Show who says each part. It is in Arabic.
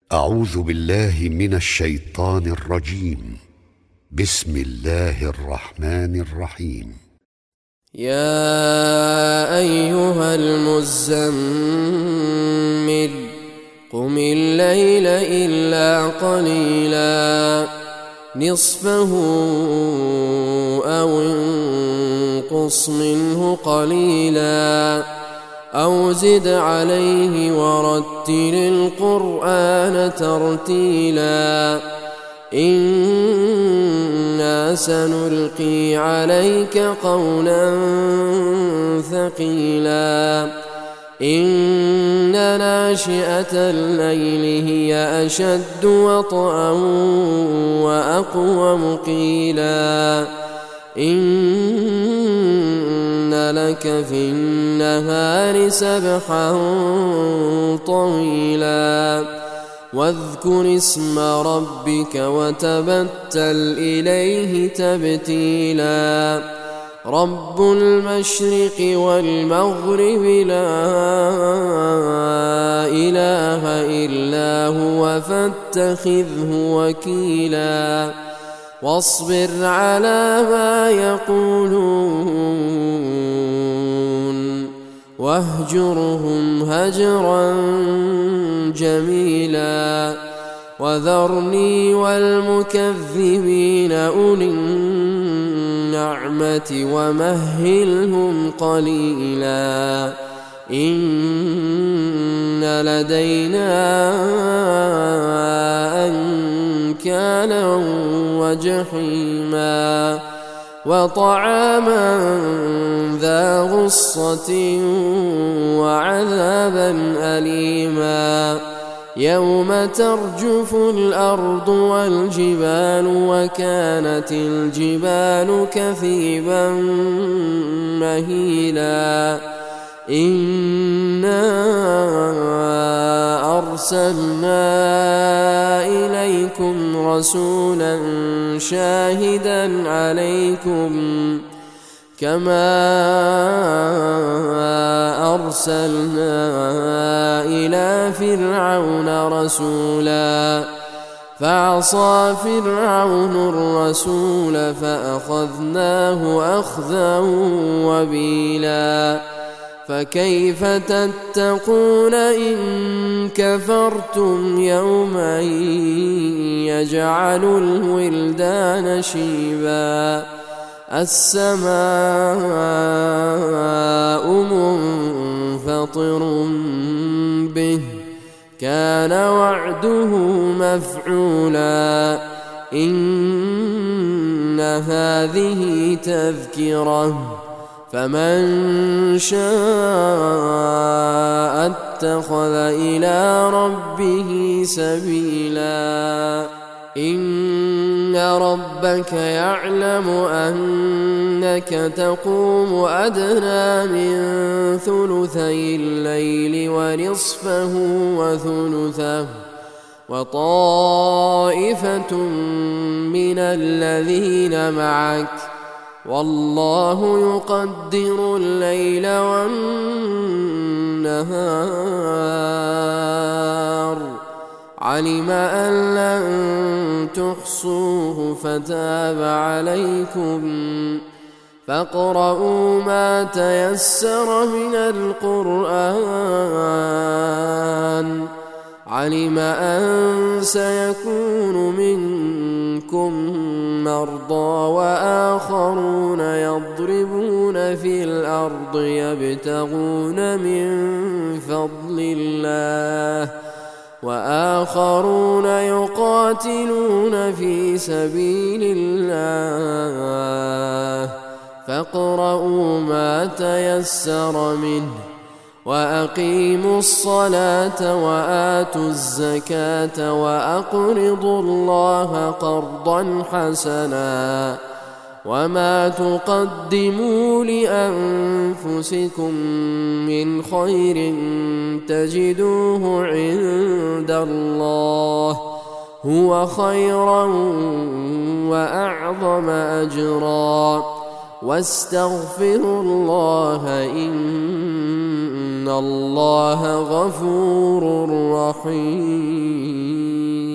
Speaker 1: أعوذ بالله من الشيطان الرجيم. بسم الله الرحمن الرحيم.
Speaker 2: يا أيها المزمل قم الليل إلا قليلا نصفه أو انقص منه قليلا أو زد عليه ورتل القرآن ترتيلا إنا سنلقي عليك قولا ثقيلا إن ناشئة الليل هي أشد وطئا وأقوم قيلا إن لك في النهار سبحا طويلا واذكر اسم ربك وتبتل إليه تبتيلا رب المشرق والمغرب لا إله إلا هو فاتخذه وكيلا واصبر على ما يقولون واهجرهم هجرا جميلا وذرني والمكذبين أولي النعمة ومهلهم قليلا إن لدينا أنكالا وجحيما وطعاما ذا غصة وعذابا أليما يوم ترجف الأرض والجبال وكانت الجبال كثيبا مهيلا إنا أرسلنا إليكم رسولا شاهدا عليكم كما أرسلنا إلى فرعون رسولا فعصى فرعون الرسول فأخذناه أخذا وبيلا فكيف تتقون إن كفرتم يوما يجعل الولدان شيبا السماء منفطر به كان وعده مفعولا إن هذه تذكرة فمن شاء اتخذ إلى ربه سبيلا إن ربك يعلم أنك تقوم أدنى من ثلثي الليل ونصفه وثلثه وطائفة من الذين معك والله يقدر الليل والنهار علم أن لن تحصوه فتاب عليكم فاقرؤوا ما تيسر من القرآن علم أن سيكون منكم مرضى وآخرون يضربون في الأرض يبتغون من فضل الله وآخرون يقاتلون في سبيل الله فاقرؤوا ما تيسر منه وأقيموا الصلاة وآتوا الزكاة وأقرضوا الله قرضا حسنا وما تقدموا لأنفسكم من خير تجدوه عند الله هو خيرا وأعظم أجرا واستغفروا الله إن إن الله غفور رحيم.